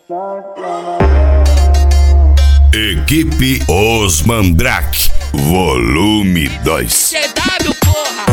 Equipe Os Mandrake, volume 2. CW, porra!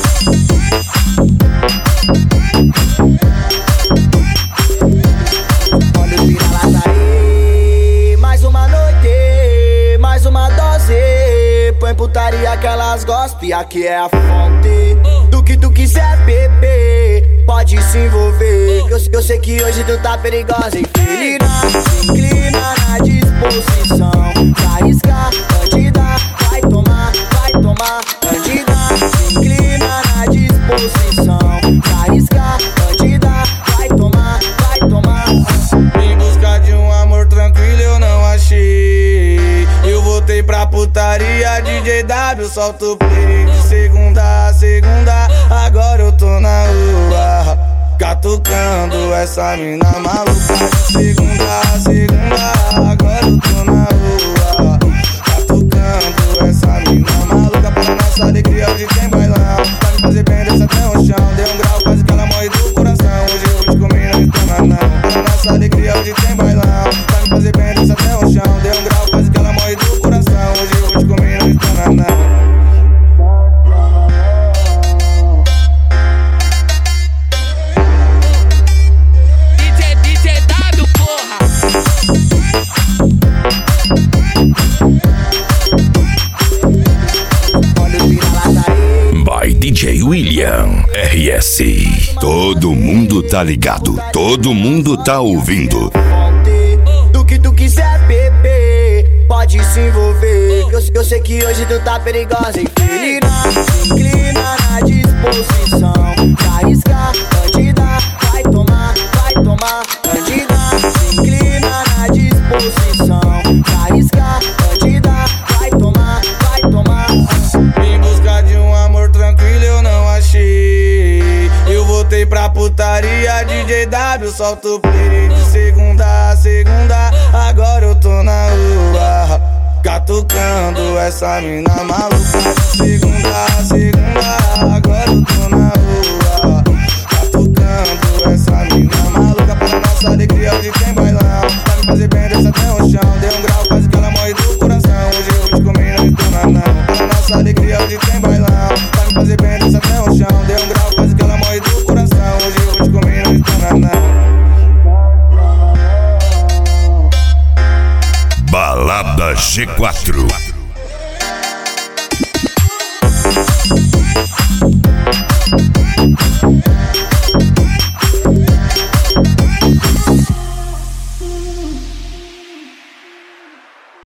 Olha o vira-lata aí, mais uma noite, mais uma dose. Põe putaria que elas gostam, aqui é a fonte do que tu quiser beber, pode se envolver. Eu sei que hoje tu tá perigosa, infeliz. Se inclina na disposição, pra arriscar, bandida, vai tomar, bandida. Se inclina na disposição, pra arriscar, bandida, vai tomar. Em busca de um amor tranquilo eu não achei. Eu voltei pra putaria, DJ W, solta o play. De segunda a segunda, agora eu tô na rua, catucando essa mina maluca. De segunda a segunda, agora eu tô na rua, catucando essa mina maluca. Para nossa alegria hoje tem bailão, pra me fazer bem desce até o chão. Deu um grau, quase que ela morre do coração. Hoje eu vou te comer, não entona não. Para nossa alegria hoje tem bailão, pra me fazer bem desce até o chão. Deu um grau, quase que ela morre do coração. Hoje eu vou te comer, não entona não. By DJ William RS. Todo mundo tá ligado, todo mundo tá ouvindo. Do que tu quiser beber, pode se envolver. Eu sei que hoje tu tá perigosa, infeliz. Se inclina na disposição, pra arriscar, bandida, vai tomar, bandida. Se inclina na disposição, pra arriscar, bandida, vai tomar. Em busca de um amor tranquilo eu não achei. Eu voltei pra putaria, DJ W, solta o play. De segunda a segunda, agora eu tô na rua, catucando essa mina maluca. De segunda a segunda, agora eu tô na rua, catucando essa mina maluca. Para nossa alegria hoje tem bailão, pra me fazer bem desce até o chão. Deu um grau, quase que ela morre do coração. Hoje eu vou te comer, não entona não. Para nossa alegria hoje tem bailão, pra me fazer bem desce até o chão. Deu um grau, quase que ela morre do coração. Hoje eu vou te comer, não entona não. Balada G4.